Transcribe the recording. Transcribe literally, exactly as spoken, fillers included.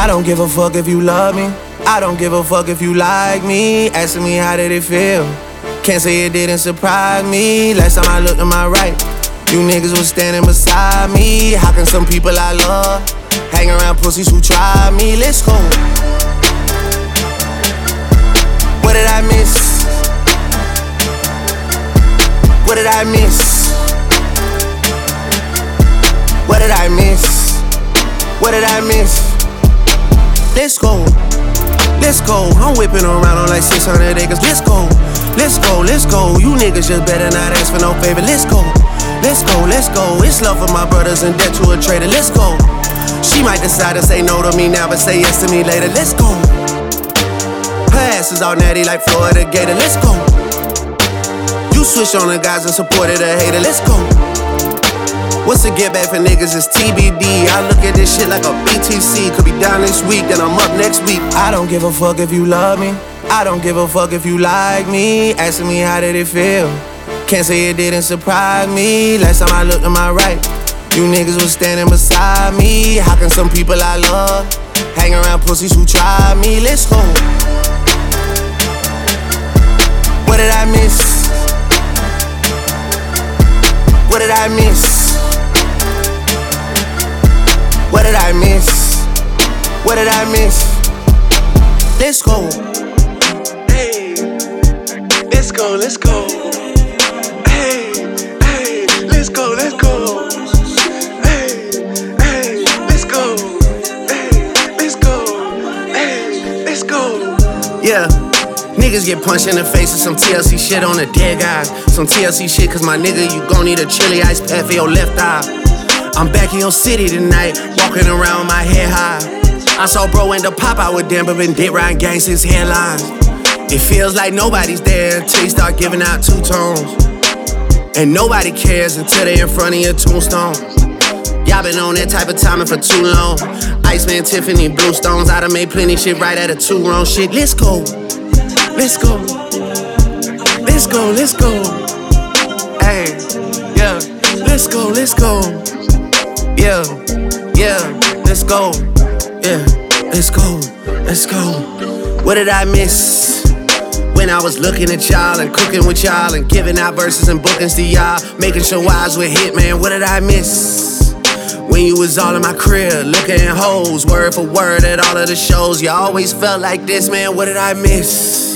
don't give a fuck if you love me. I don't give a fuck if you like me. Asking me how did it feel. Can't say it didn't surprise me. Last time I looked to my right, you niggas was standing beside me. How can some people I love hang around pussies who try me? Let's go. What did I miss? What did I miss? What did I miss? What did I miss? Let's go. Let's go. I'm whipping around on like six hundred acres. Let's go. Let's go. Let's go. You niggas just better not ask for no favor. Let's go. Let's go. Let's go. It's love for my brothers and debt to a traitor. Let's go. She might decide to say no to me now, but say yes to me later. Let's go. Her ass is all natty like Florida Gator. Let's go. You switch on the guys and supported a hater. Let's go. What's the get back for niggas? It's T B D. I look at this shit like a B T C. Could be down this week, then I'm up next week. I don't give a fuck if you love me. I don't give a fuck if you like me. Asking me how did it feel. Can't say it didn't surprise me. Last time I looked to my right, you niggas was standing beside me. How can some people I love hang around pussies who try me? Let's go. What did I miss? What did I miss? What did I miss? What did I miss? Let's go. Hey, let's go, let's go. Hey, hey, let's go, let's go. Hey, hey, let's go. Hey, let's go. Hey, let's go. Yeah. Niggas get punched in the face with some T L C shit on the dead guys. Some T L C shit, cause my nigga, you gon' need a chili ice pack for your left eye. I'm back in your city tonight, walking around with my head high. I saw bro end up pop out with them, but been dead riding gangsters headlines. It feels like nobody's there until you start giving out two tones. And nobody cares until they in front of your tombstone. Y'all been on that type of timing for too long. Iceman, Tiffany, Bluestones, I done made plenty shit right at a two wrong shit. Let's go. Let's go. Let's go, let's go. Hey, yeah. Let's go, let's go. Yeah, yeah. Let's go. Yeah, let's go. Let's go. What did I miss? When I was looking at y'all and cooking with y'all and giving out verses and bookings to y'all, making sure wise with hit, man. What did I miss? When you was all in my crib, looking at hoes, word for word at all of the shows. You always felt like this, man. What did I miss?